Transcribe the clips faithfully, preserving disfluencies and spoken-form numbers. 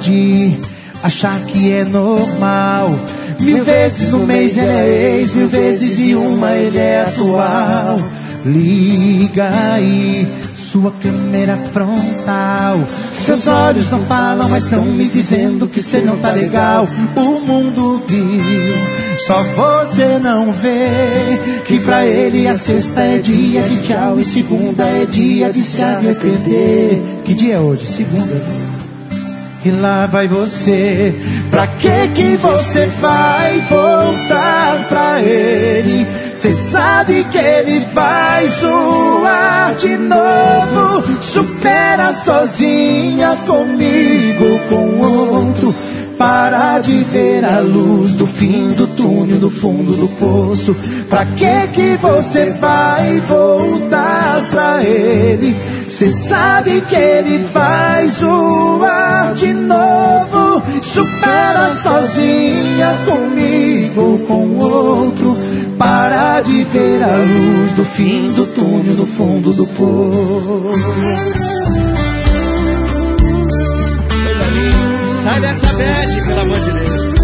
de achar que é normal. Mil vezes um mês ele é ex, mil vezes e uma ele é atual. Liga aí sua câmera frontal. Seus olhos não falam, mas estão me dizendo que cê não tá legal. O mundo viu, só você não vê que pra ele a sexta é dia de tchau e segunda é dia de se arrepender. Que dia é hoje? Segunda. E lá vai você. Pra que que você vai voltar pra ele? Cê sabe que ele vai zoar de novo. Supera sozinha comigo, com outro. Para de ver a luz do fim do túnel, do fundo do poço. Pra que que você vai voltar pra ele? Cê sabe que ele vai zoar de novo. Supera sozinha comigo, com outro. Para de ver a luz do fim do túnel, do fundo do poço. Sai dessa bad, pelo amor de Deus.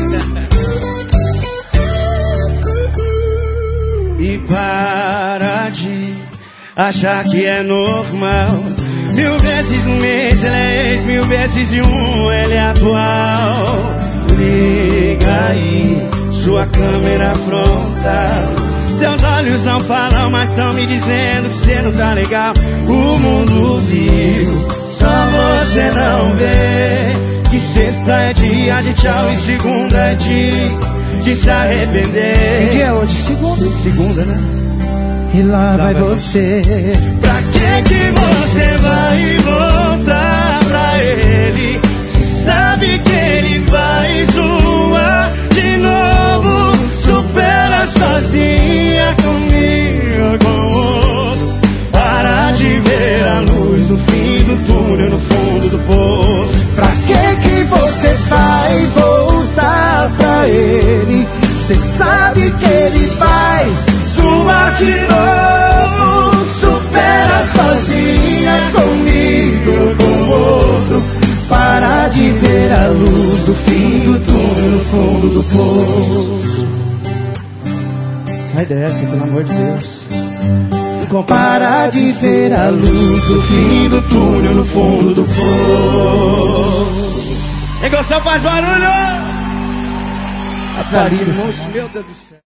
E para de achar que é normal. Mil vezes um mês ele é ex, mil vezes e um ele é atual. Liga aí sua câmera frontal. Seus olhos não falam, mas estão me dizendo que cê não tá legal. O mundo viu, só você não vê que sexta é dia de tchau e segunda é dia de se arrepender. Que dia é hoje? Segunda. Segunda, né? E lá vai você. Pra que que você vai voltar pra ele? Se sabe que ele vai zoar de novo. Supera sozinha comigo, com outro. Para de ver a luz no fim do túnel, no fundo do poço. Pra que que você vai voltar pra ele? Cê sabe que ele vai zoar de novo. Supera sozinha comigo, com outro. Para de ver a luz do fim do túnel, no fundo do poço. Sai dessa, pelo amor de Deus. Para de ver a luz do fim do túnel, no fundo do poço. Quem gostou faz barulho! Aparidos. Meu Deus do céu.